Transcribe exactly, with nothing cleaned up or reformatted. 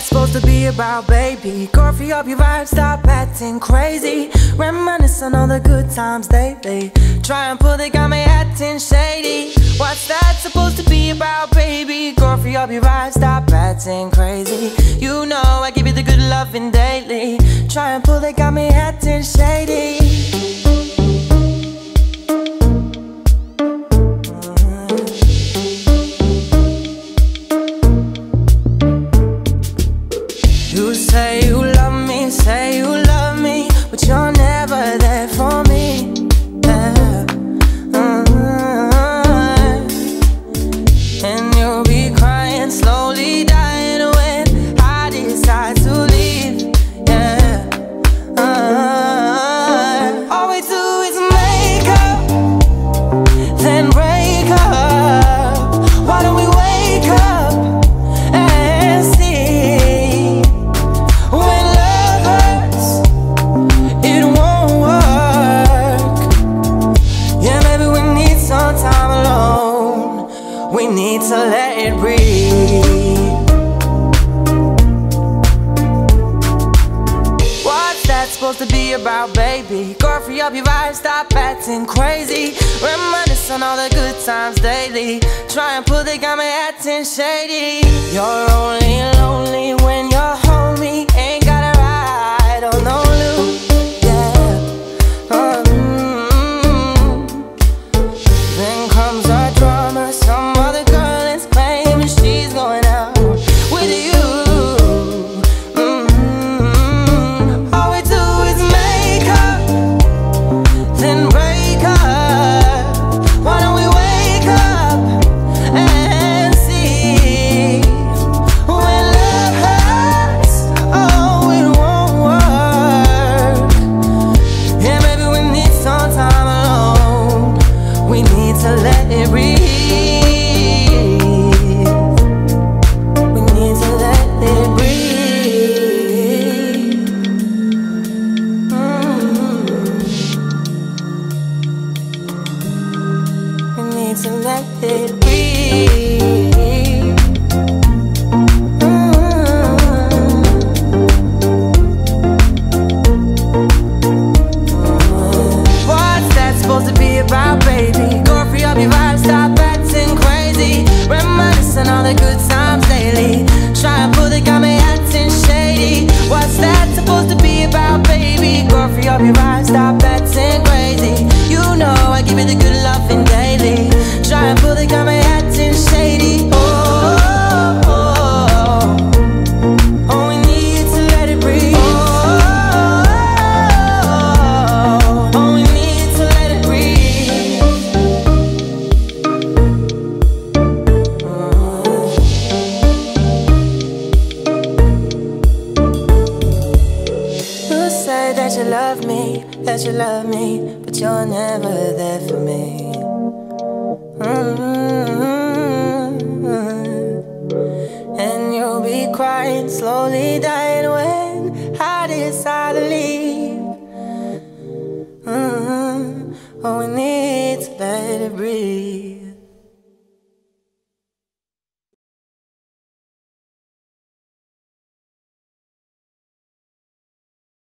supposed to be about, baby? Coffee up your vibe, stop acting crazy. Reminisce on all the good times lately. Try and pull, they got me acting shady. What's that supposed to be about, baby? Coffee up your vibe, stop acting crazy. You know I give you the good loving daily. Try and pull, they got me acting shady. You say you love me, say you love me, but you're never there for me. Yeah. Mm-hmm. And you'll be crying, slowly dying when I decide to leave. Yeah. Uh-huh. All we do is make up, then break up. Why don't we wake up and see? We need to let it breathe. What's that supposed to be about, baby? Go free up your vibe, stop acting crazy. Reminisce on all the good times daily. Try and pull, they got me acting shady. You're only lonely when you're home. Me ain't got a ride on no loop. Yeah. Mm-hmm. Then comes our drama. Some to let it breathe. We need to let it breathe. Mm-hmm. We need to let it breathe. Mm-hmm. What's that supposed to be about, baby? Your vibe, stop acting crazy. Reminiscing all the good times daily. Try and pull, they got me acting shady. What's that supposed to be about, baby? Go free up your vibe, stop acting crazy. You know I give you the good loving daily. Try and pull, they got me acting shady. Oh, oh, oh, oh. Oh, we need to let it breathe. That you love me, that you love me, but you're never there for me. Mm-hmm. And you'll be crying, slowly dying when I decide to leave. Mm-hmm. Oh, we need to let it breathe.